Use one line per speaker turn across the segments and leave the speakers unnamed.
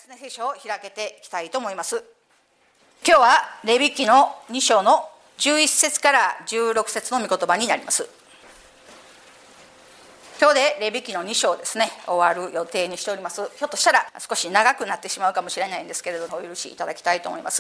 ですね、聖書を開けていきたいと思います。今日はレビ記の2章の11節から16節の御言葉になります。今日でレビ記の2章ですね、終わる予定にしております。ひょっとしたら少し長くなってしまうかもしれないんですけれども、お許しいただきたいと思います。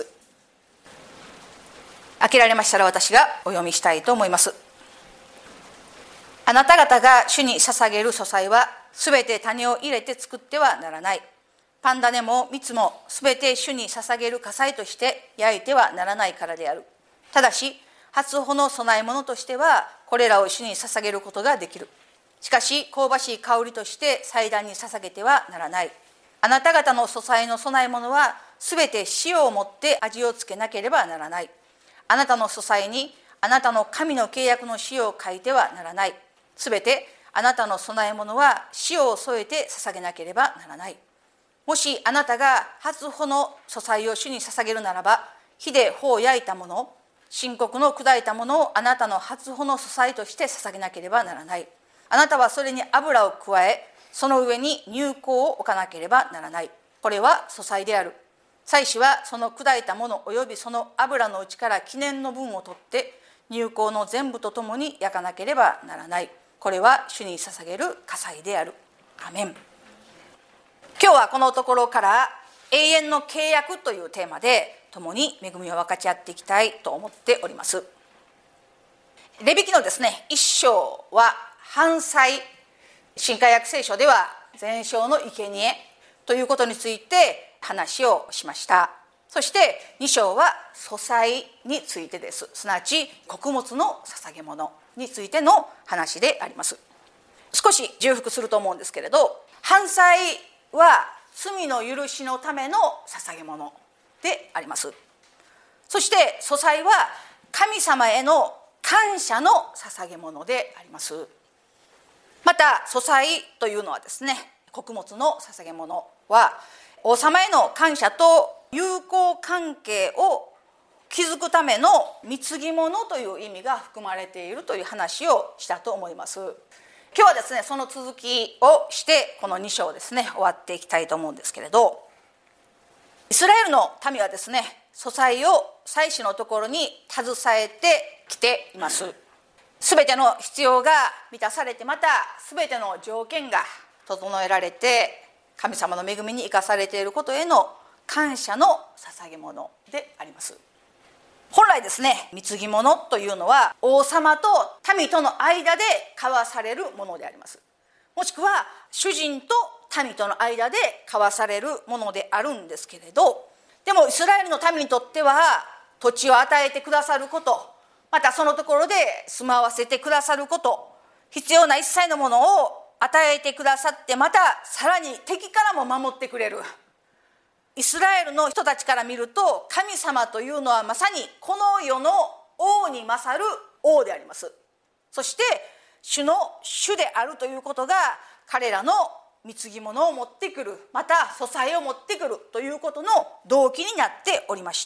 開けられましたら私がお読みしたいと思います。あなた方が主に捧げる素祭はすべて種を入れて作ってはならない。パン種も蜜もすべて主に捧げる火祭として焼いてはならないからである。ただし初穂の供え物としてはこれらを主に捧げることができる。しかし香ばしい香りとして祭壇に捧げてはならない。あなた方の素祭の供え物はすべて塩をもって味をつけなければならない。あなたの素祭にあなたの神の契約の塩を書いてはならない。すべてあなたの供え物は塩を添えて捧げなければならない。もしあなたが初穂の素祭を主に捧げるならば、火で穂を焼いたもの、新穀の砕いたものをあなたの初穂の素祭として捧げなければならない。あなたはそれに油を加え、その上に乳香を置かなければならない。これは素祭である。祭司はその砕いたものおよびその油のうちから記念の分を取って乳香の全部とともに焼かなければならない。これは主に捧げる火祭である。アメン。今日はこのところから永遠の契約というテーマで共に恵みを分かち合っていきたいと思っております。レビ記のですね、一章は燔祭、新海約聖書では全焼の生贄ということについて話をしました。そして2章は素祭についてです。すなわち穀物の捧げ物についての話であります。少し重複すると思うんですけれど、燔祭は罪の許しのための捧げ物であります。そして素祭は神様への感謝の捧げ物であります。また素祭というのはですね、穀物の捧げ物は王様への感謝と友好関係を築くための貢ぎ物という意味が含まれているという話をしたと思います。今日はですね、その続きをしてこの2章ですね、終わっていきたいと思うんですけれど、イスラエルの民はですね、素祭を祭司のところに携えてきています。すべての必要が満たされて、またすべての条件が整えられて、神様の恵みに生かされていることへの感謝の捧げ物であります。本来ですね、貢ぎ物というのは王様と民との間で交わされるものであります。もしくは主人と民との間で交わされるものであるんですけれど、でもイスラエルの民にとっては土地を与えてくださること、またそのところで住まわせてくださること、必要な一切のものを与えてくださって、またさらに敵からも守ってくれる。イスラエルの人たちから見ると、神様というのはまさにこの世の王に勝る王であります。そして主の主であるということが彼らの貢ぎ物を持ってくる、また素祭を持ってくるということの動機になっておりました。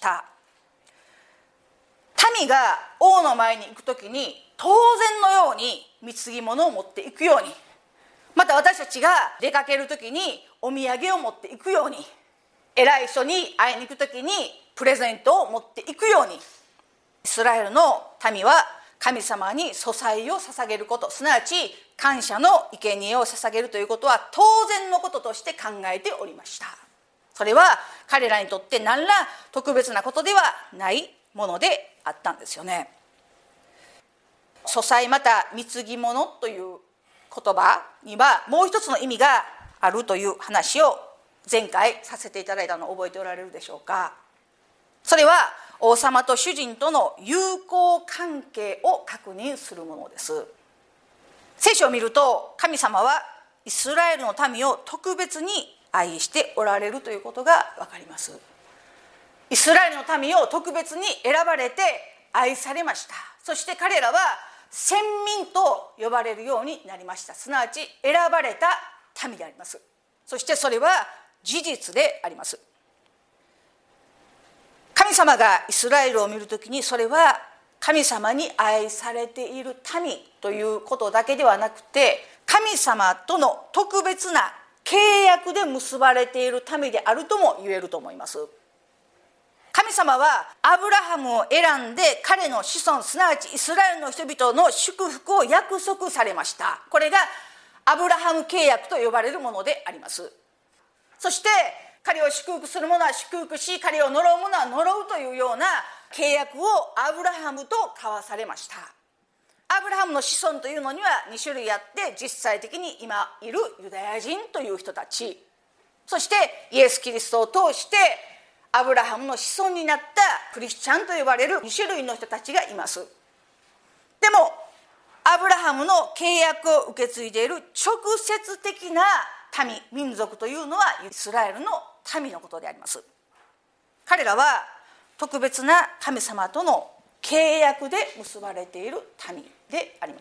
民が王の前に行くときに当然のように貢ぎ物を持っていくように、また私たちが出かけるときにお土産を持っていくように、偉い人に会いに行くときにプレゼントを持っていくように、イスラエルの民は神様に素祭を捧げること、すなわち感謝の生贄を捧げるということは当然のこととして考えておりました。それは彼らにとって何ら特別なことではないものであったんですよね。素祭また貢ぎ物という言葉にはもう一つの意味があるという話を前回させていただいたのを覚えておられるでしょうか。それは王様と主人との友好関係を確認するものです。聖書を見ると神様はイスラエルの民を特別に愛しておられるということが分かります。イスラエルの民を特別に選ばれて愛されました。そして彼らは先民と呼ばれるようになりました。すなわち選ばれた民であります。そしてそれは事実であります。神様がイスラエルを見るときに、それは神様に愛されている民ということだけではなくて、神様との特別な契約で結ばれている民であるとも言えると思います。神様はアブラハムを選んで彼の子孫、すなわちイスラエルの人々の祝福を約束されました。これがアブラハム契約と呼ばれるものであります。そして彼を祝福する者は祝福し、彼を呪う者は呪うというような契約をアブラハムと交わされました。アブラハムの子孫というのには2種類あって、実際的に今いるユダヤ人という人たち、そしてイエス・キリストを通してアブラハムの子孫になったクリスチャンと呼ばれる2種類の人たちがいます。でもアブラハムの契約を受け継いでいる直接的な民族というのはイスラエルの民のことであります。彼らは特別な神様との契約で結ばれている民であります。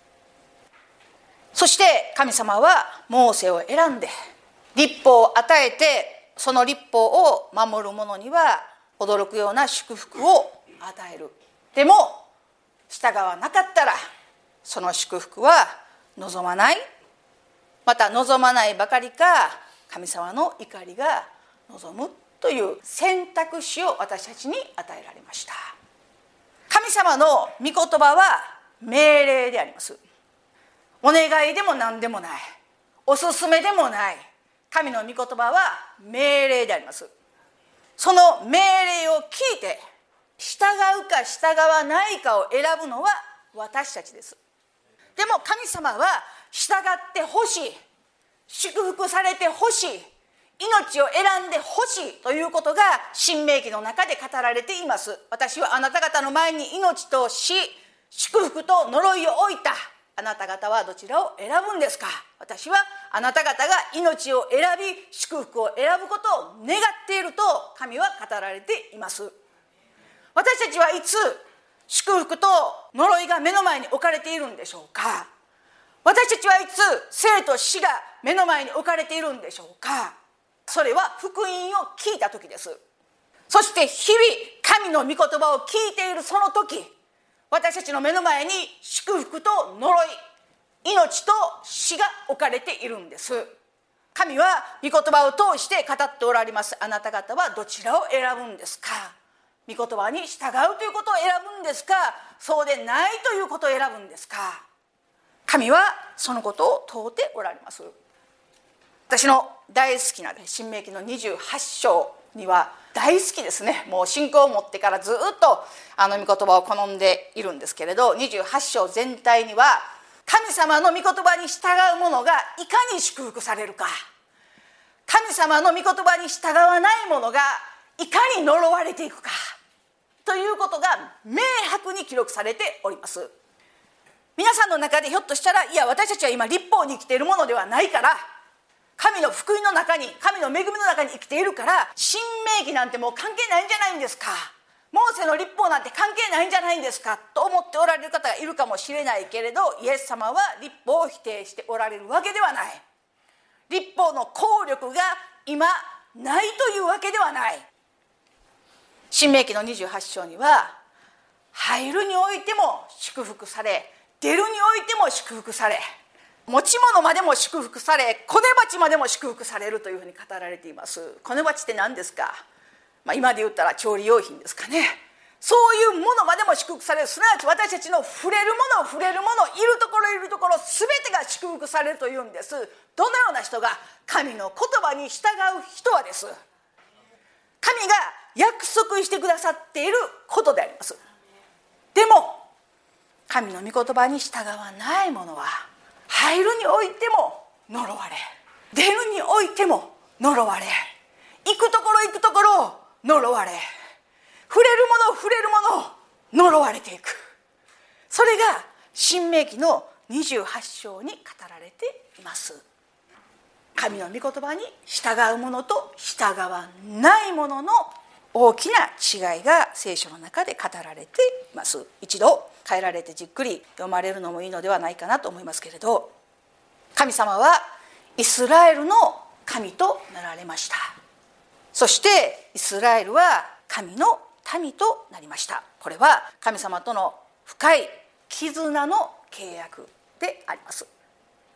そして神様はモーセを選んで律法を与えて、その律法を守る者には驚くような祝福を与える。でも従わなかったらその祝福は望まない、また望まないばかりか神様の怒りが望むという選択肢を私たちに与えられました。神様の御言葉は命令であります。お願いでも何でもない、おすすめでもない、神の御言葉は命令であります。その命令を聞いて従うか従わないかを選ぶのは私たちです。でも神様は従ってほしい、祝福されてほしい、命を選んでほしいということが申命記の中で語られています。私はあなた方の前に命と死、祝福と呪いを置いた。あなた方はどちらを選ぶんですか。私はあなた方が命を選び祝福を選ぶことを願っていると神は語られています。私たちはいつ祝福と呪いが目の前に置かれているんでしょうか。私たちはいつ生と死が目の前に置かれているんでしょうか。それは福音を聞いた時です。そして日々神の御言葉を聞いているその時、私たちの目の前に祝福と呪い、命と死が置かれているんです。神は御言葉を通して語っておられます。あなた方はどちらを選ぶんですか。御言葉に従うということを選ぶんですか、そうでないということを選ぶんですか。神はそのことを問うておられます。私の大好きな申命記の28章には大好きですね。もう信仰を持ってからずっと御言葉を好んでいるんですけれど、28章全体には神様の御言葉に従う者がいかに祝福されるか、神様の御言葉に従わない者がいかに呪われていくかということが明白に記録されております。皆さんの中でひょっとしたら、いや私たちは今律法に生きているものではないから、神の福音の中に、神の恵みの中に生きているから申命記なんてもう関係ないんじゃないんですか、モーセの律法なんて関係ないんじゃないんですかと思っておられる方がいるかもしれないけれど、イエス様は律法を否定しておられるわけではない。律法の効力が今ないというわけではない。申命記の28章には、入るにおいても祝福され、出るにおいても祝福され、持ち物までも祝福され、コネ鉢までも祝福されるというふうに語られています。コネ鉢って何ですか。今で言ったら調理用品ですかね。そういうものまでも祝福される。すなわち私たちの触れるもの、いるところいるところ全てが祝福されるというんです。どのような人が、神の言葉に従う人はです。神が約束してくださっていることであります。でも神の御言葉に従わない者は、入るにおいても呪われ、出るにおいても呪われ、行くところ呪われ、触れるもの呪われていく。それが申命記の28章に語られています。神の御言葉に従う者と従わない者の大きな違いが聖書の中で語られています。一度変えられてじっくり読まれるのもいいのではないかなと思いますけれど、神様はイスラエルの神となられました。そしてイスラエルは神の民となりました。これは神様との深い絆の契約であります。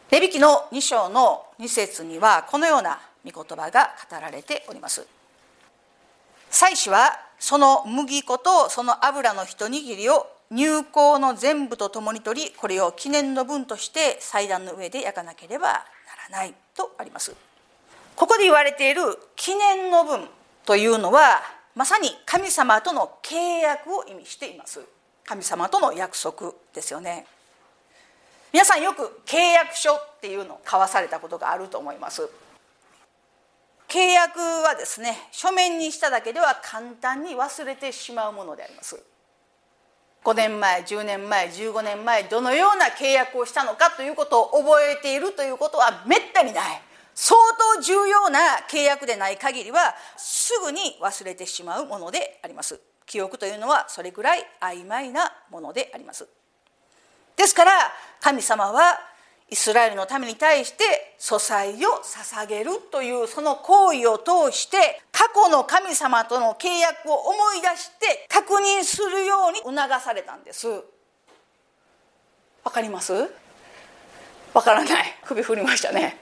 レビ記の2章の2節にはこのような御言葉が語られております。祭司はその麦粉とその油の一握りを乳香の全部とともに取り、これを記念の分として祭壇の上で焼かなければならないとあります。ここで言われている記念の分というのは、まさに神様との契約を意味しています。神様との約束ですよね。皆さんよく契約書っていうのを交わされたことがあると思います。契約はですね、書面にしただけでは簡単に忘れてしまうものであります。5年前、10年前、15年前、どのような契約をしたのかということを覚えているということはめったにない。相当重要な契約でない限りはすぐに忘れてしまうものであります。記憶というのはそれぐらい曖昧なものであります。ですから神様はイスラエルのために対して素祭を捧げるというその行為を通して過去の神様との契約を思い出して確認するように促されたんです。わかります？わからない。首振りましたね。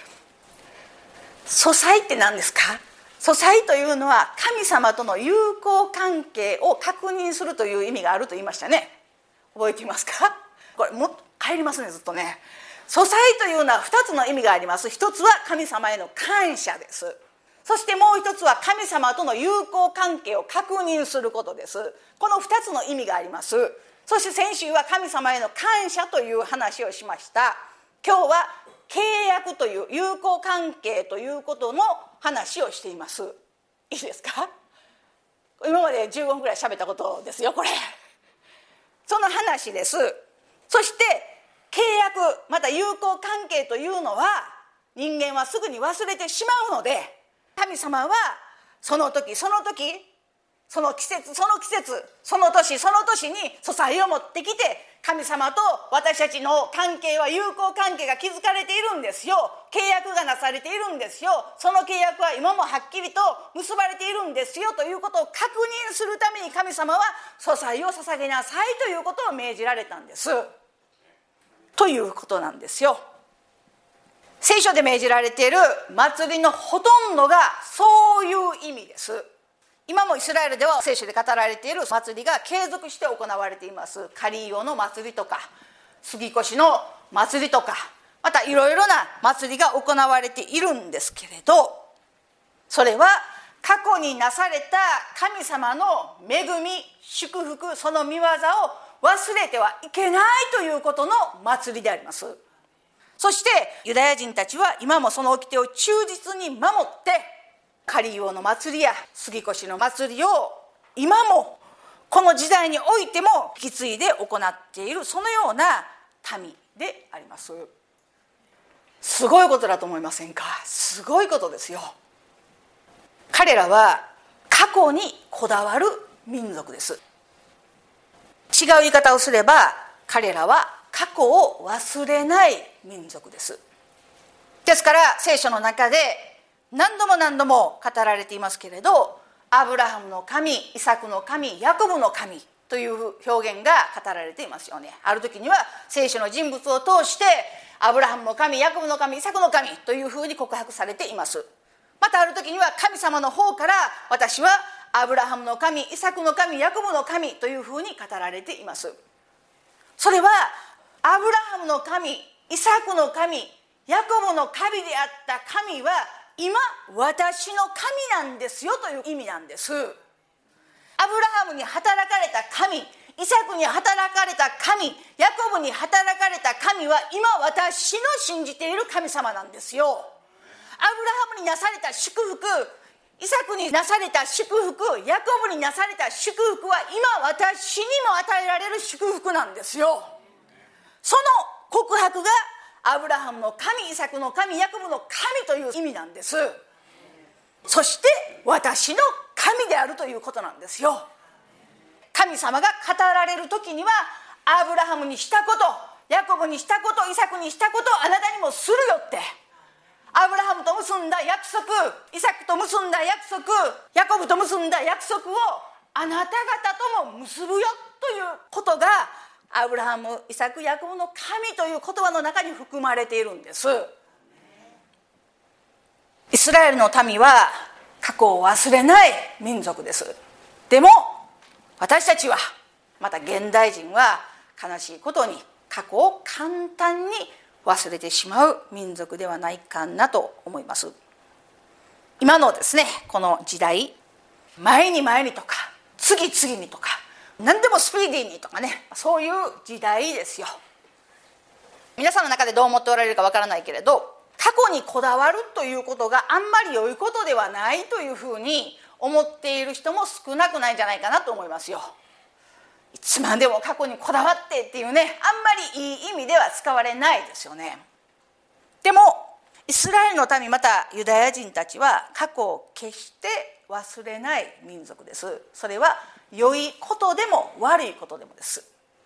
素祭って何ですか？素祭というのは神様との友好関係を確認するという意味があると言いましたね。覚えていますか？これもっと帰りますね、ずっとね。素祭というのは2つの意味があります。一つは神様への感謝です。そしてもう一つは神様との友好関係を確認することです。この2つの意味があります。そして先週は神様への感謝という話をしました。今日は契約という友好関係ということの話をしています。いいですか？今まで15分ぐらい喋ったことですよ、これ。その話です。そして契約また友好関係というのは人間はすぐに忘れてしまうので、神様はその時その時、その季節その季節、その年その年に素祭を持ってきて、神様と私たちの関係は友好関係が築かれているんですよ。契約がなされているんですよ。その契約は今もはっきりと結ばれているんですよということを確認するために神様は素祭を捧げなさいということを命じられたんですということなんですよ。聖書で命じられている祭りのほとんどがそういう意味です。今もイスラエルでは聖書で語られている祭りが継続して行われています。カリオの祭りとか杉越の祭りとか、またいろいろな祭りが行われているんですけれど、それは過去になされた神様の恵み、祝福、その御業を忘れてはいけないということの祭りであります。そしてユダヤ人たちは今もその掟を忠実に守って、カリオの祭りや杉越の祭りを今もこの時代においても引き継いで行っている、そのような民であります。すごいことだと思いませんか？すごいことですよ。彼らは過去にこだわる民族です。違う言い方をすれば彼らは過去を忘れない民族です。ですから聖書の中で何度も何度も語られていますけれど、アブラハムの神、イサクの神、ヤコブの神という表現が語られていますよね。ある時には聖書の人物を通してアブラハムの神、ヤコブの神、イサクの神というふうに告白されています。またある時には神様の方から私はアブラハムの神、イサクの神、ヤコブの神というふうに語られています。それはアブラハムの神、イサクの神、ヤコブの神であった神は今私の神なんですよという意味なんです。アブラハムに働かれた神、イサクに働かれた神、ヤコブに働かれた神は今私の信じている神様なんですよ。アブラハムになされた祝福、イサクになされた祝福、ヤコブになされた祝福は今私にも与えられる祝福なんですよ。その告白がアブラハムの神、イサクの神、ヤコブの神という意味なんです。そして私の神であるということなんですよ。神様が語られる時にはアブラハムにしたこと、ヤコブにしたこと、イサクにしたことをあなたにもするよって、アブラハムと結んだ約束、イサクと結んだ約束、ヤコブと結んだ約束をあなた方とも結ぶよということがアブラハム、イサク、ヤコブの神という言葉の中に含まれているんです。イスラエルの民は過去を忘れない民族です。でも私たちは、また現代人は悲しいことに過去を簡単に忘れてしまう民族ではないかなと思います。今のですね、この時代、前に前にとか次々にとか何でもスピーディーにとかね、そういう時代ですよ。皆さんの中でどう思っておられるかわからないけれど、過去にこだわるということがあんまり良いことではないというふうに思っている人も少なくないんじゃないかなと思いますよ。いつまでも過去にこだわってっていうね、あんまりいい意味では使われないですよね。でもイスラエルの民、またユダヤ人たちは過去を決して忘れない民族です。それは良いことでも悪いことでもです。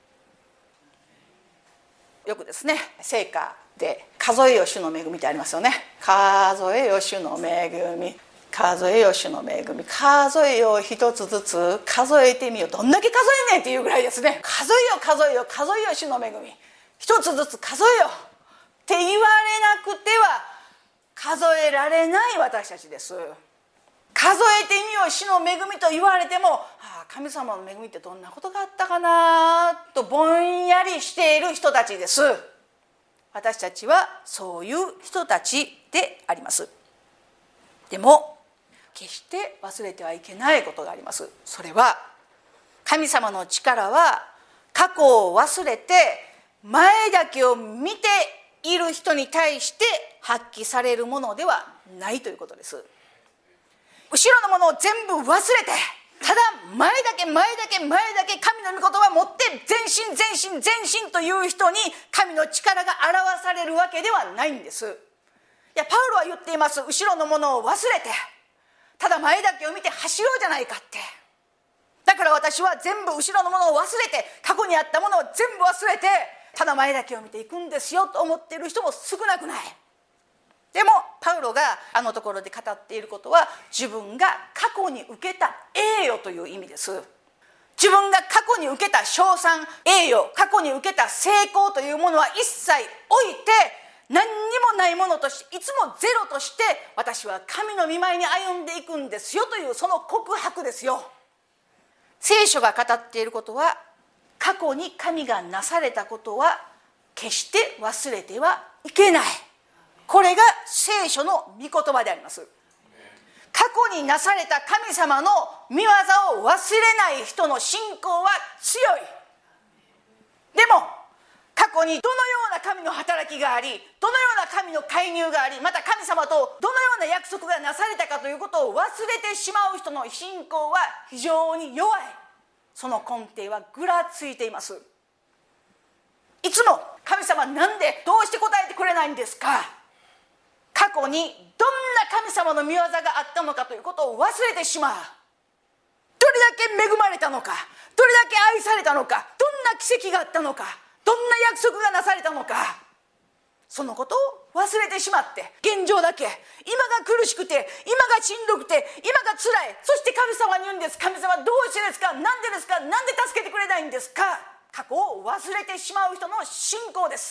よくですね、聖歌で数えよ主の恵みってありますよね。数えよ主の恵み、数えよ主の恵み、数えよ一つずつ数えてみよう。どんだけ数えねえっていうぐらいですね。数えよ数えよ数えよ主の恵み、一つずつ数えよって言われなくては数えられない私たちです。数えてみよう主の恵みと言われても、神様の恵みってどんなことがあったかなとぼんやりしている人たちです。私たちはそういう人たちであります。でも決して忘れてはいけないことがあります。それは神様の力は過去を忘れて前だけを見ている人に対して発揮されるものではないということです。後ろのものを全部忘れて、ただ前だけ神の御言葉を持って前進という人に神の力が表されるわけではないんです。いや、パウロは言っています。後ろのものを忘れてただ前だけを見て走ろうじゃないかって。だから私は全部後ろのものを忘れて、過去にあったものを全部忘れてただ前だけを見ていくんですよと思っている人も少なくない。でもパウロがあのところで語っていることは、自分が過去に受けた栄誉という意味です。自分が過去に受けた称賛、栄誉、過去に受けた成功というものは一切置いて、何にもないものとして、いつもゼロとして私は神の御前に歩んでいくんですよという、その告白ですよ。聖書が語っていることは、過去に神がなされたことは決して忘れてはいけない。これが聖書の御言葉であります。過去になされた神様の御業を忘れない人の信仰は強い。でも過去にどのような神の働きがあり、どのような神の介入があり、また神様とどのような約束がなされたかということを忘れてしまう人の信仰は非常に弱い。その根底はぐらついています。いつも神様なんでどうして答えてくれないんですか。過去にどんな神様の御業があったのかということを忘れてしまう。どれだけ恵まれたのか、どれだけ愛されたのか、どんな奇跡があったのか、どんな約束がなされたのか、そのことを忘れてしまって、現状だけ、今が苦しくて、今がしんどくて、今が辛い、そして神様に言うんです。神様どうしてですか、なんでですか、なんで助けてくれないんですか。過去を忘れてしまう人の信仰です。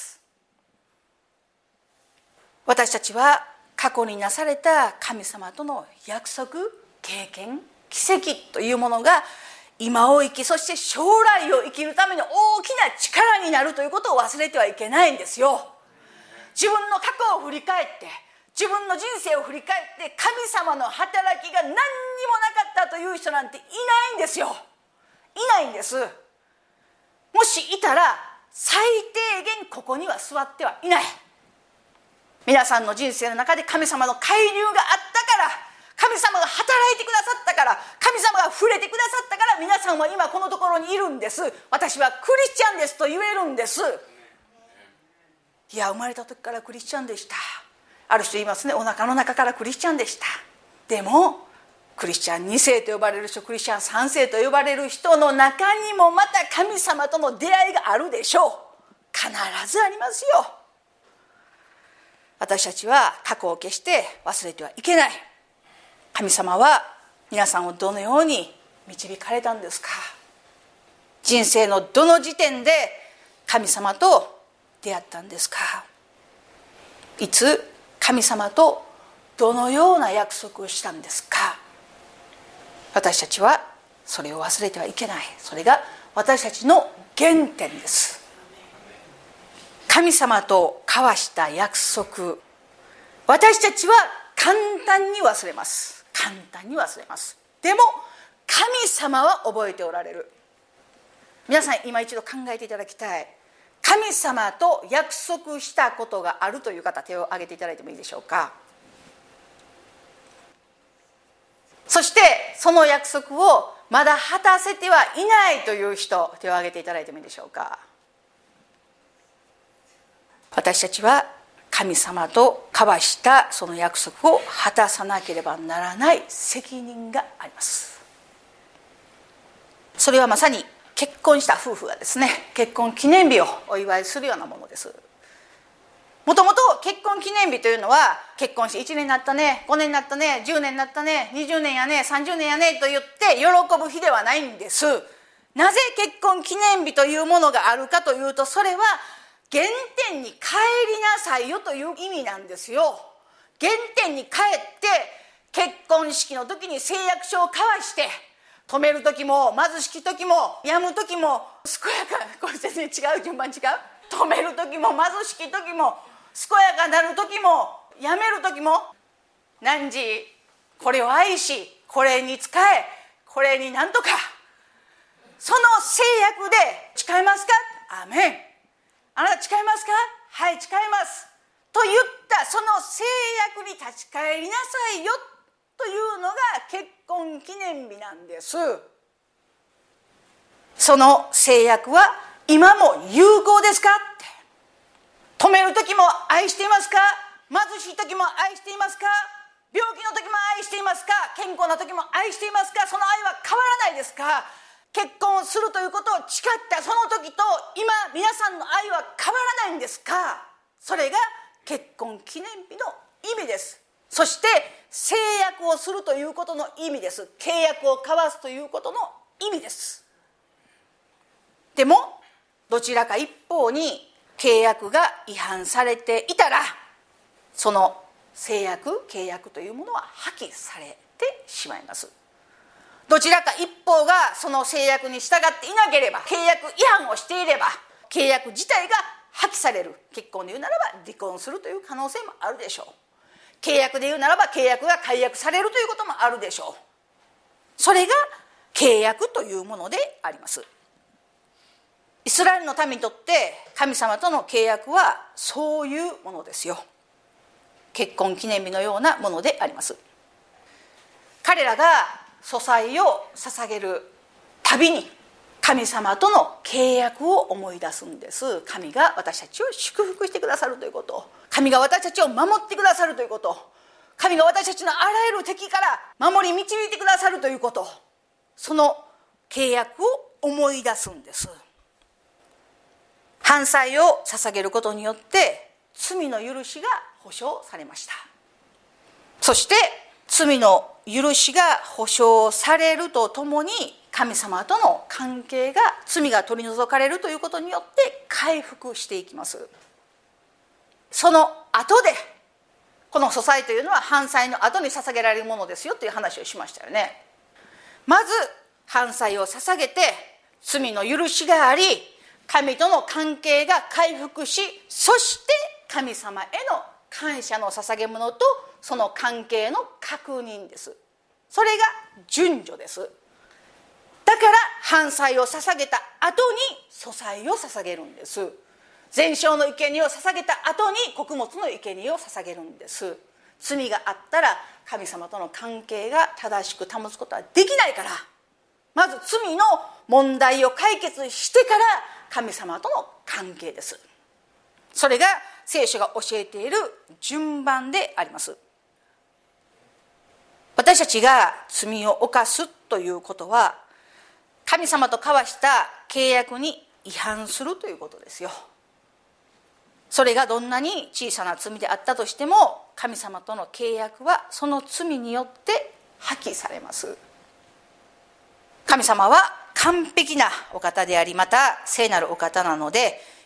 私たちは過去になされた神様との約束、経験、奇跡というものが今を生き、そして将来を生きるための大きな力になるということを忘れてはいけないんですよ。自分の過去を振り返って、自分の人生を振り返って神様の働きが何にもなかったという人なんていないんですよ。いないんです。もしいたら最低限ここには座ってはいない。皆さんの人生の中で神様の介入があったから、神様が働いてくださったから、神様が触れてくださったから、皆さんは今このところにいるんです。私はクリスチャンですと言えるんです。いや、生まれた時からクリスチャンでした。ある人言いますね、お腹の中からクリスチャンでした。でもクリスチャン2世と呼ばれる人、クリスチャン3世と呼ばれる人の中にもまた神様との出会いがあるでしょう。必ずありますよ。私たちは過去を決して忘れてはいけない。神様は皆さんをどのように導かれたんですか。人生のどの時点で神様と出会ったんですか？いつ神様とどのような約束をしたんですか？私たちはそれを忘れてはいけない。それが私たちの原点です。神様と交わした約束、私たちは簡単に忘れます。簡単に忘れます。でも神様は覚えておられる。皆さん今一度考えていただきたい。神様と約束したことがあるという方、手を挙げていただいてもいいでしょうか。そしてその約束をまだ果たせてはいないという人、手を挙げていただいてもいいでしょうか。私たちは神様と交わしたその約束を果たさなければならない責任があります。それはまさに結婚した夫婦がですね、結婚記念日をお祝いするようなものです。もともと結婚記念日というのは、結婚して1年になったね、5年になったね、10年になったね、20年やね、30年やねと言って喜ぶ日ではないんです。なぜ結婚記念日というものがあるかというと、それは原点に帰りなさいよという意味なんですよ。原点に帰って結婚式の時に誓約書を交わして、止める時も貧しき時も病む時も健やか、これ全然違う、順番違う。止める時も貧しき時も健やかなる時もやめる時も、汝これを愛しこれに仕えこれになんとか、その誓約で誓いますか。アーメン。あなた誓いますか。はい、誓いますと言ったその誓約に立ち返りなさいよというのが結婚記念日なんです。その誓約は今も有効ですかって。止める時も愛していますか。貧しい時も愛していますか。病気の時も愛していますか。健康な時も愛していますか。その愛は変わらないですか。結婚をするということを誓ったその時と今皆さんの愛は変わらないんですか。それが結婚記念日の意味です。そして誓約をするということの意味です。契約を交わすということの意味です。でもどちらか一方に契約が違反されていたら、その誓約契約というものは破棄されてしまいます。どちらか一方がその誓約に従っていなければ、契約違反をしていれば契約自体が破棄される。結婚で言うならば離婚するという可能性もあるでしょう。契約で言うならば契約が解約されるということもあるでしょう。それが契約というものであります。イスラエルの民にとって神様との契約はそういうものですよ。結婚記念日のようなものであります。彼らが素祭を捧げるたびに神様との契約を思い出すんです。神が私たちを祝福してくださるということ、神が私たちを守ってくださるということ、神が私たちのあらゆる敵から守り導いてくださるということ、その契約を思い出すんです。燔祭を捧げることによって罪の許しが保証されました。そして罪の許しが保証されるとともに、神様との関係が、罪が取り除かれるということによって回復していきます。その後で、この素祭というのは燔祭の後に捧げられるものですよという話をしましたよね。まず燔祭を捧げて罪の許しがあり、神との関係が回復し、そして神様への感謝の捧げ物とその関係の確認です。それが順序です。だから燔祭を捧げた後に素祭を捧げるんです。全焼の生贄を捧げた後に穀物の生贄を捧げるんです。罪があったら神様との関係が正しく保つことはできないから、まず罪の問題を解決してから神様との関係です。それが聖書が教えている順番であります。私たちが罪を犯すということは、神様と交わした契約に違反するということですよ。それがどんなに小さな罪であったとしても、神様との契約はその罪によって破棄されます。神様は完璧なお方であり、また聖なるお方なので、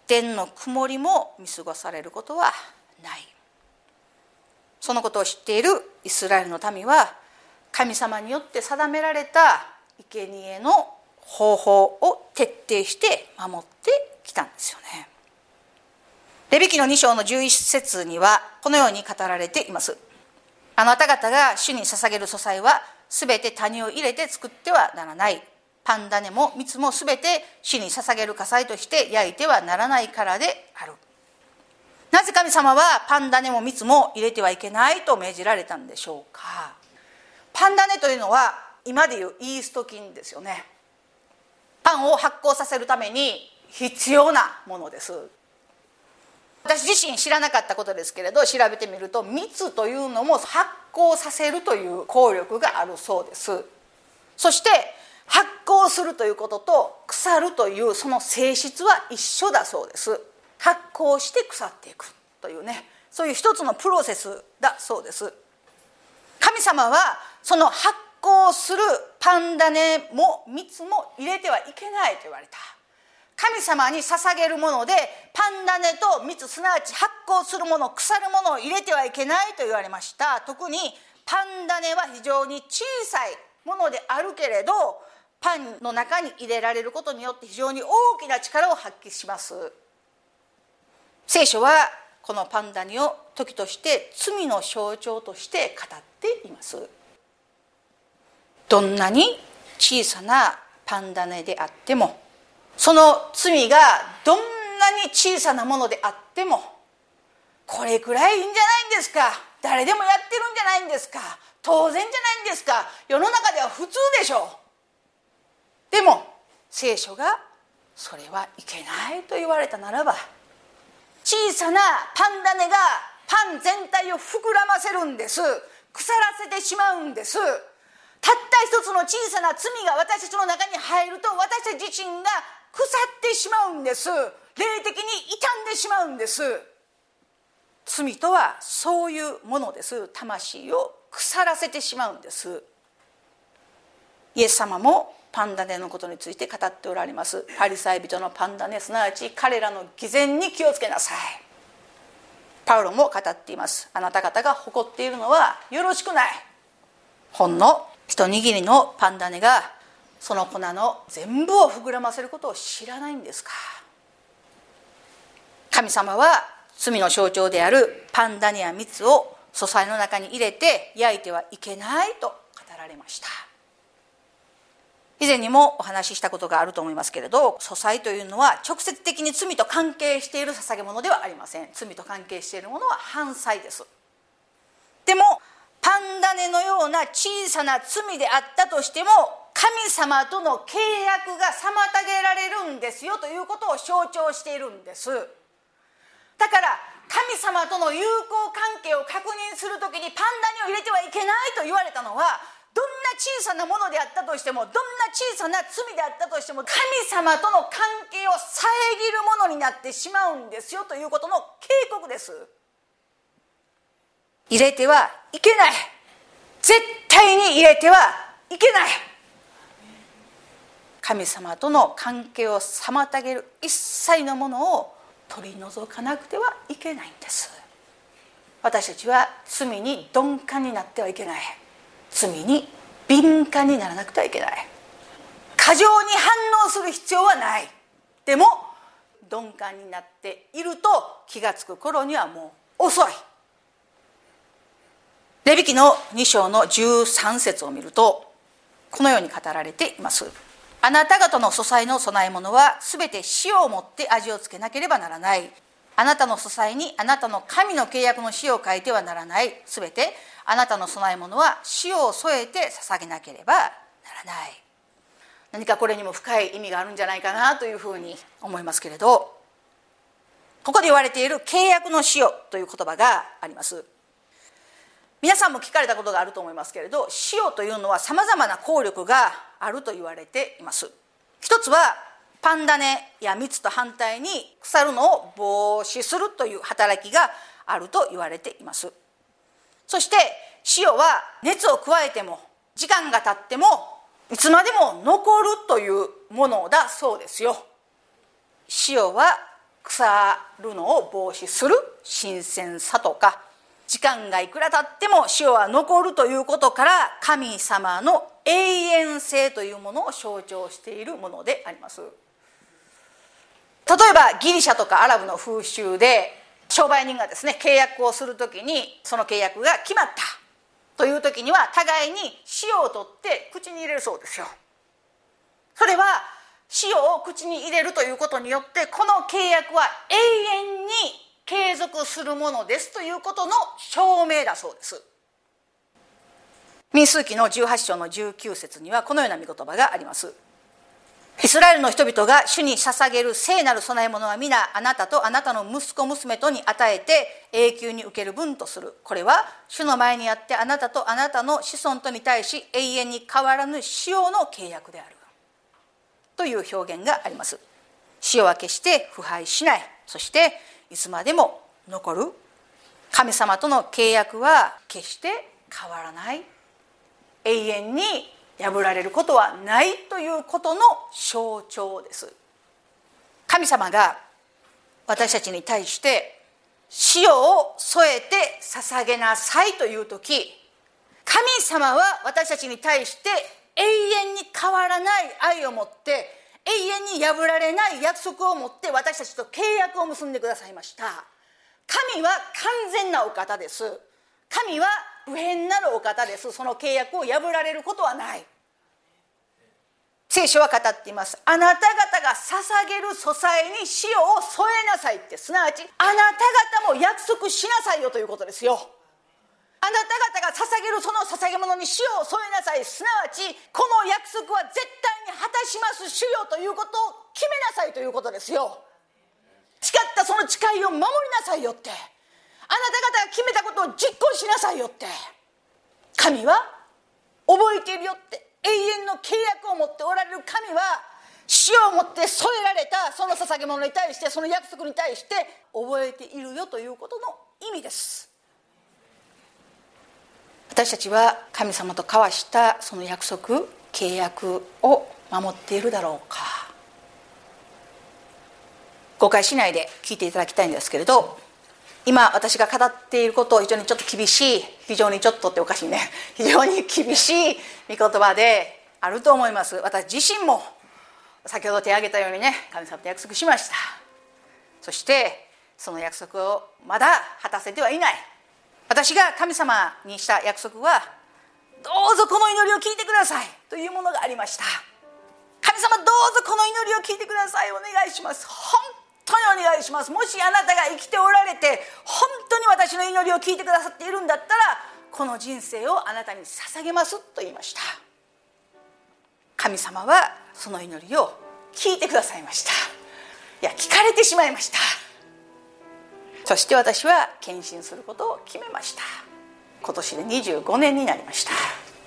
天の曇りも見過ごされることはない。そのことを知っているイスラエルの民は、神様によって定められた生贄の方法を徹底して守ってきたんですよね。レビ記の2章の11節にはこのように語られています。あなた方が主に捧げる素祭はすべて谷を入れて作ってはならない。パン種も蜜もすべて主に捧げる火祭として焼いてはならないからである。なぜ神様はパン種も蜜も入れてはいけないと命じられたんでしょうか。パン種というのは今でいうイースト菌ですよね。パンを発酵させるために必要なものです。私自身知らなかったことですけれど、調べてみると蜜というのも発酵させるという効力があるそうです。そして発酵するということと腐るというその性質は一緒だそうです。発酵して腐っていくというね、そういう一つのプロセスだそうです。神様はその発酵するパン種も蜜も入れてはいけないと言われた。神様に捧げるものでパン種と蜜、すなわち発酵するもの、腐るものを入れてはいけないと言われました。特にパン種は非常に小さいものであるけれど、パンの中に入れられることによって非常に大きな力を発揮します。聖書はこのパン種を時として罪の象徴として語っています。どんなに小さなパン種であっても、その罪がどんなに小さなものであっても、これくらいいいんじゃないんですか、誰でもやってるんじゃないんですか、当然じゃないんですか、世の中では普通でしょう。でも聖書がそれはいけないと言われたならば、小さなパン種がパン全体を膨らませるんです。腐らせてしまうんです。たった一つの小さな罪が私たちの中に入ると、私たち自身が腐ってしまうんです。霊的に傷んでしまうんです。罪とはそういうものです。魂を腐らせてしまうんです。イエス様もパン種のことについて語っておられます。パリサイ人のパン種、すなわち彼らの偽善に気をつけなさい。パウロも語っています。あなた方が誇っているのはよろしくない。ほんの一握りのパン種がその粉の全部を膨らませることを知らないんですか。神様は罪の象徴であるパン種や蜜を素祭の中に入れて焼いてはいけないと語られました。以前にもお話ししたことがあると思いますけれど、素祭というのは直接的に罪と関係している捧げ物ではありません。罪と関係しているものは犯罪です。でもパン種のような小さな罪であったとしても、神様との契約が妨げられるんですよということを象徴しているんです。だから神様との友好関係を確認するときにパン種を入れてはいけないと言われたのは、どんな小さなものであったとしても、どんな小さな罪であったとしても、神様との関係を遮るものになってしまうんですよということの警告です。入れてはいけない。絶対に入れてはいけない。神様との関係を妨げる一切のものを取り除かなくてはいけないんです。私たちは罪に鈍感になってはいけない。罪に敏感にならなくてはいけない。過剰に反応する必要はない。でも鈍感になっていると気がつく頃にはもう遅い。レビ記の2章の13節を見るとこのように語られています。あなた方の素祭の供え物はすべて塩をもって味をつけなければならない。あなたの素祭にあなたの神の契約の塩を書いてはならない。すべてあなたの供え物は塩を添えて捧げなければならない。何かこれにも深い意味があるんじゃないかなというふうに思いますけれど、ここで言われている契約の塩という言葉があります。皆さんも聞かれたことがあると思いますけれど、塩というのはさまざまな効力があると言われています。一つはパン種や蜜と反対に腐るのを防止するという働きがあると言われています。そして塩は熱を加えても時間が経ってもいつまでも残るというものだそうですよ。塩は腐るのを防止する新鮮さとか、時間がいくら経っても塩は残るということから、神様の永遠性というものを象徴しているものであります。例えばギリシャとかアラブの風習で、商売人がですね、契約をするときに、その契約が決まったというときには、互いに塩を取って口に入れるそうですよ。それは塩を口に入れるということによって、この契約は永遠に継続するものですということの証明だそうです。民数記の18章の19節にはこのような御言葉があります。イスラエルの人々が主に捧げる聖なる供え物は皆あなたとあなたの息子娘とに与えて永久に受ける分とする。これは主の前にあってあなたとあなたの子孫とに対し永遠に変わらぬ塩の契約であるという表現があります。塩は決して腐敗しない、そしていつまでも残る。神様との契約は決して変わらない、永遠に破られることはないということの象徴です。神様が私たちに対して塩を添えて捧げなさいというとき、神様は私たちに対して永遠に変わらない愛を持って、永遠に破られない約束を持って私たちと契約を結んでくださいました。神は完全なお方です。神は不変なるお方です。その契約を破られることはない。聖書は語っています。あなた方が捧げる素材に塩を添えなさいって、すなわちあなた方も約束しなさいよということですよ。あなた方が捧げるその捧げ物に塩を添えなさい、すなわちこの約束は絶対に果たします主よということを決めなさいということですよ。誓ったその誓いを守りなさいよって、あなた方が決めたことを実行しなさいよって、神は覚えているよって、永遠の契約を持っておられる神は塩を持って添えられたその捧げ物に対して、その約束に対して覚えているよということの意味です。私たちは神様と交わしたその約束、契約を守っているだろうか。誤解しないで聞いていただきたいんですけれど、今私が語っていることを非常にちょっと厳しい、非常にちょっとっておかしいね、非常に厳しい御言葉であると思います。私自身も先ほど手を挙げたようにね、神様と約束しました。そしてその約束をまだ果たせてはいない。私が神様にした約束は、どうぞこの祈りを聞いてくださいというものがありました。神様どうぞこの祈りを聞いてください、お願いします、本当にお願いします。もしあなたが生きておられて本当に私の祈りを聞いてくださっているんだったら、この人生をあなたに捧げますと言いました。神様はその祈りを聞いてくださいました。いや、聞かれてしまいました。そして私は献身することを決めました。今年で25年になりました。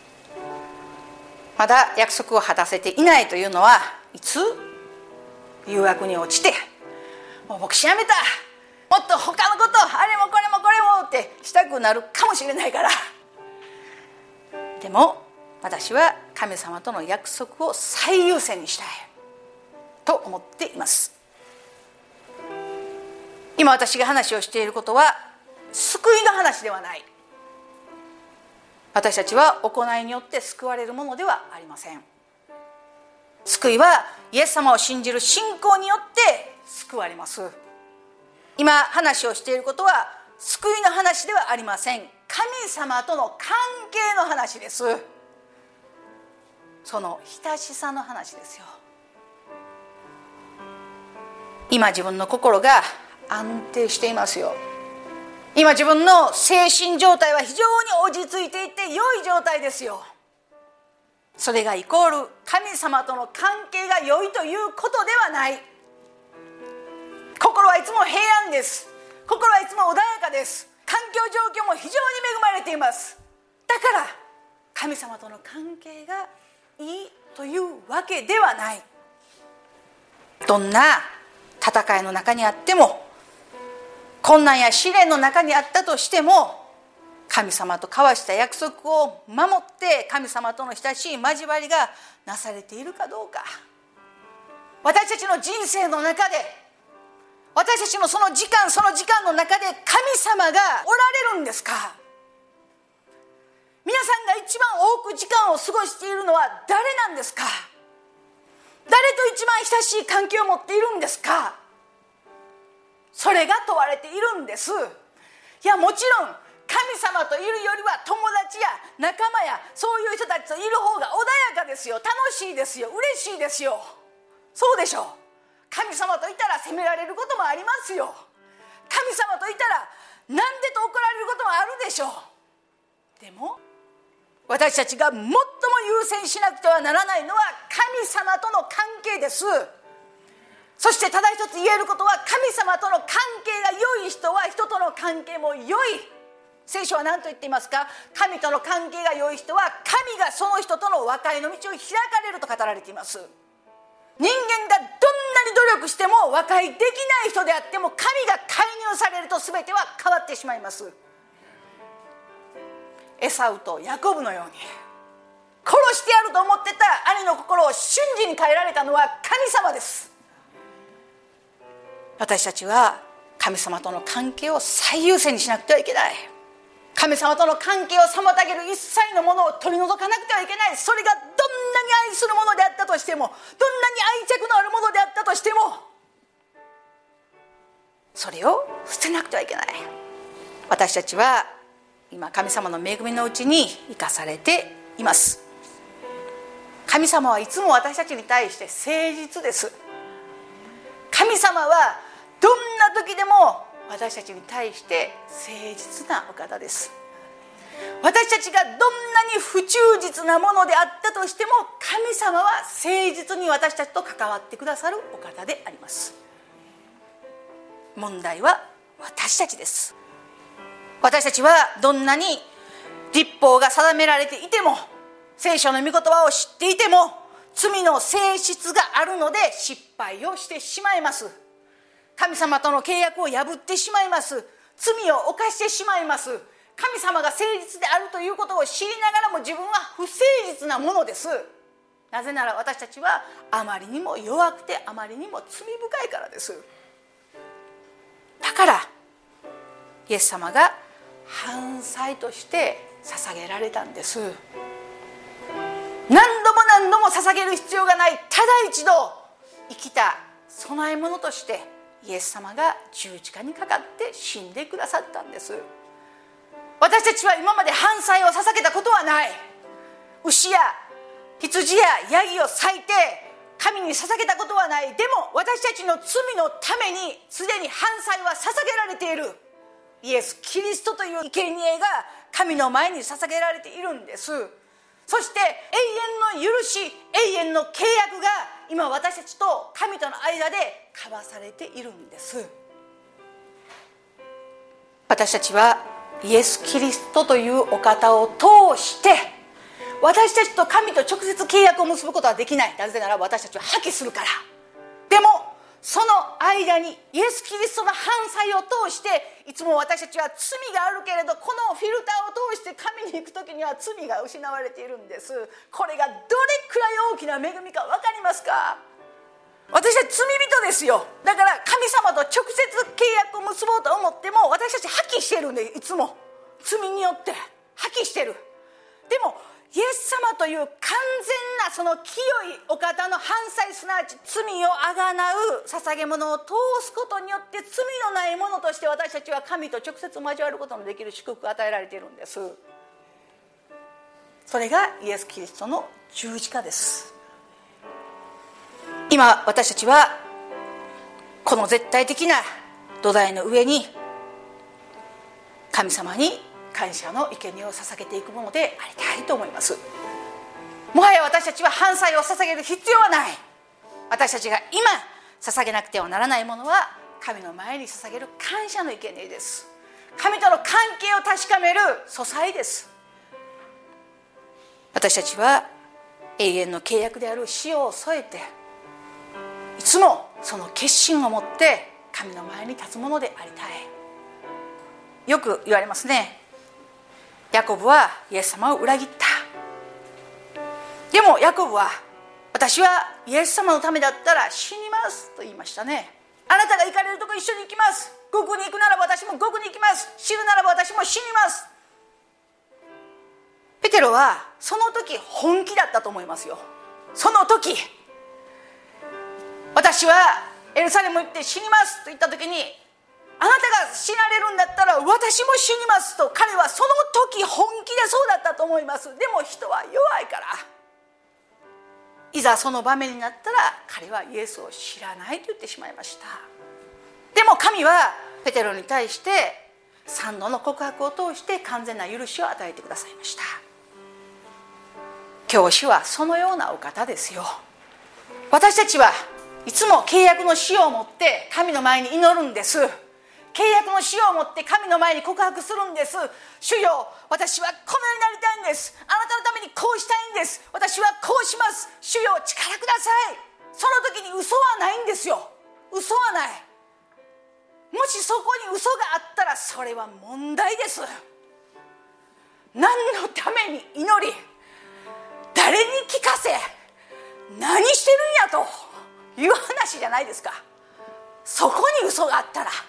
まだ約束を果たせていないというのは、いつ誘惑に落ちてもう牧師やめた、もっと他のことあれもこれもこれもってしたくなるかもしれないから。でも私は神様との約束を最優先にしたいと思っています。今私が話をしていることは救いの話ではない。私たちは行いによって救われるものではありません。救いはイエス様を信じる信仰によって救われます。今話をしていることは救いの話ではありません。神様との関係の話です。その親しさの話ですよ。今自分の心が安定していますよ。今自分の精神状態は非常に落ち着いていて良い状態ですよ。それがイコール神様との関係が良いということではない。心はいつも平安です。心はいつも穏やかです。環境状況も非常に恵まれています。だから神様との関係がいいというわけではない。どんな戦いの中にあっても、困難や試練の中にあったとしても、神様と交わした約束を守って神様との親しい交わりがなされているかどうか。私たちの人生の中で私たちのその時間の中で神様がおられるんですか？皆さんが一番多く時間を過ごしているのは誰なんですか？誰と一番親しい関係を持っているんですか？それが問われているんです。いや、もちろん神様といるよりは友達や仲間やそういう人たちといる方が穏やかですよ。楽しいですよ。嬉しいですよ。そうでしょう。神様といたら責められることもありますよ。神様といたらなんでと怒られることもあるでしょう。でも私たちが最も優先しなくてはならないのは神様との関係です。そしてただ一つ言えることは、神様との関係が良い人は人との関係も良い。聖書は何と言っていますか？神との関係が良い人は神がその人との和解の道を開かれると語られています。人間がどんなに努力しても和解できない人であっても、神が介入されると全ては変わってしまいます。エサウとヤコブのように殺してやると思ってた兄の心を瞬時に変えられたのは神様です。私たちは神様との関係を最優先にしなくてはいけない。神様との関係を妨げる一切のものを取り除かなくてはいけない。それがどんなに愛するものであったとしても、どんなに愛着のあるものであったとしても、それを捨てなくてはいけない。私たちは今神様の恵みのうちに生かされています。神様はいつも私たちに対して誠実です。神様はどんな時でも私たちに対して誠実なお方です。私たちがどんなに不忠実なものであったとしても、神様は誠実に私たちと関わってくださるお方であります。問題は私たちです。私たちはどんなに律法が定められていても、聖書の御言葉を知っていても、罪の性質があるので失敗をしてしまいます。神様との契約を破ってしまいます。罪を犯してしまいます。神様が誠実であるということを知りながらも自分は不誠実なものです。なぜなら私たちはあまりにも弱くて、あまりにも罪深いからです。だからイエス様が燔祭として捧げられたんです。何度も捧げる必要がない、ただ一度生きた供え物としてイエス様が十字架にかかって死んでくださったんです。私たちは今まで燔祭を捧げたことはない。牛や羊やヤギを裂いて神に捧げたことはない。でも私たちの罪のためにすでに燔祭は捧げられている。イエス・キリストという生贄が神の前に捧げられているんです。そして永遠の許し、永遠の契約が今私たちと神との間で交わされているんです。私たちはイエス・キリストというお方を通して私たちと神と直接契約を結ぶことはできない。なぜなら私たちは破棄するから。でもその間にイエス・キリストの燔祭を通して、いつも私たちは罪があるけれど、このフィルターを通して神に行くときには罪が失われているんです。これがどれくらい大きな恵みか分かりますか？私は罪人ですよ。だから神様と直接契約を結ぼうと思っても私たち破棄しているんで、いつも罪によって破棄している。でもイエス様という完全なその清いお方の燔祭、すなわち罪をあがなう捧げ物を通すことによって、罪のないものとして私たちは神と直接交わることのできる祝福が与えられているんです。それがイエス・キリストの十字架です。今私たちはこの絶対的な土台の上に神様に感謝の生贄を捧げていくものでありたいと思います。もはや私たちは燔祭を捧げる必要はない。私たちが今捧げなくてはならないものは神の前に捧げる感謝の生贄です。神との関係を確かめる素祭です。私たちは永遠の契約である塩を添えて、いつもその決心を持って神の前に立つものでありたい。よく言われますね。ヤコブはイエス様を裏切った。でもヤコブは、私はイエス様のためだったら死にますと言いましたね。 あなたが行かれるとこ一緒に行きます。獄に行くならば私も獄に行きます。死ぬならば私も死にます。ペテロはその時本気だったと思いますよ。その時、私はエルサレム行って死にますと言った時に、あなたが死なれるんだったら私も死にますと、彼はその時本気でそうだったと思います。でも人は弱いから、いざその場面になったら彼はイエスを知らないと言ってしまいました。でも神はペテロに対して3度の告白を通して完全な許しを与えてくださいました。教師はそのようなお方ですよ。私たちはいつも契約の塩を持って神の前に祈るんです。契約の塩を持って神の前に告白するんです。主よ、私はこのようになりたいんです。あなたのためにこうしたいんです。私はこうします。主よ、力ください。その時に嘘はないんですよ。嘘はない。もしそこに嘘があったらそれは問題です。何のために祈り、誰に聞かせ、何してるんやという話じゃないですか。そこに嘘があったら。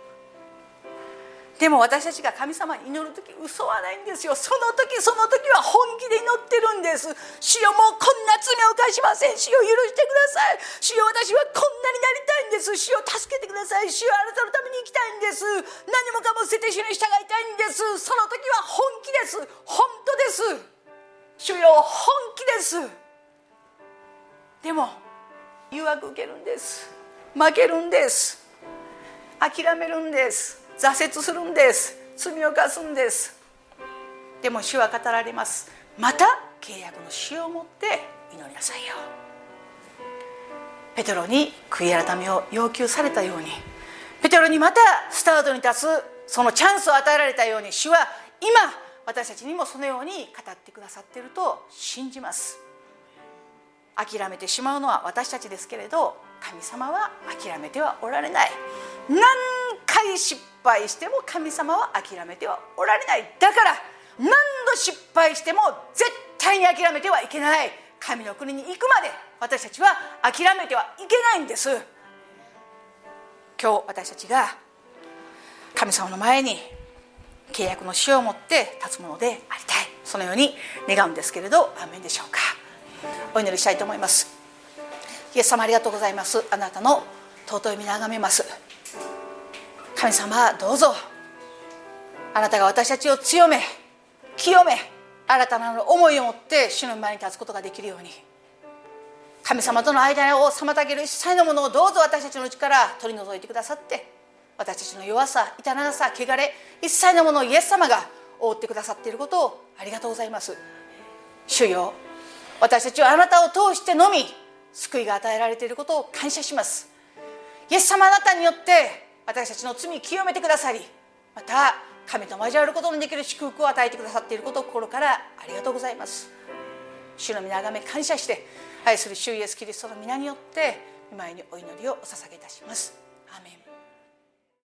でも私たちが神様に祈るとき、嘘はないんですよ。その時その時は本気で祈ってるんです。主よ、もうこんな罪を犯しません。主よ、許してください。主よ、私はこんなになりたいんです。主よ、助けてください。主よ、あなたのために生きたいんです。何もかも捨てて主に従いたいんです。その時は本気です。本当です。主よ、本気です。でも誘惑受けるんです。負けるんです。諦めるんです。挫折するんです。罪を犯すんです。でも主は語られます。また契約の塩を持って祈りなさいよ。ペテロに悔い改めを要求されたように、ペテロにまたスタートに立つそのチャンスを与えられたように、主は今私たちにもそのように語ってくださっていると信じます。諦めてしまうのは私たちですけれど、神様は諦めてはおられない。何回失敗しても神様は諦めてはおられない。だから何度失敗しても絶対に諦めてはいけない。神の国に行くまで私たちは諦めてはいけないんです。今日私たちが神様の前に契約の塩を持って立つものでありたい、そのように願うんですけれど、アーメンでしょうか。お祈りしたいと思います。イエス様、ありがとうございます。あなたの尊い皆をあがめます。神様、どうぞあなたが私たちを強め清め、新たな思いを持って主の前に立つことができるように、神様との間を妨げる一切のものをどうぞ私たちのうちから取り除いてくださって、私たちの弱さ、痛長さ、汚れ、一切のものをイエス様が覆ってくださっていることをありがとうございます。主よ、私たちはあなたを通してのみ救いが与えられていることを感謝します。イエス様、あなたによって私たちの罪を清めてくださり、また神と交わることのできる祝福を与えてくださっていることを心からありがとうございます。主の皆をあがめ感謝して、愛する主イエスキリストの皆によって御前にお祈りをお捧げいたします。アーメン。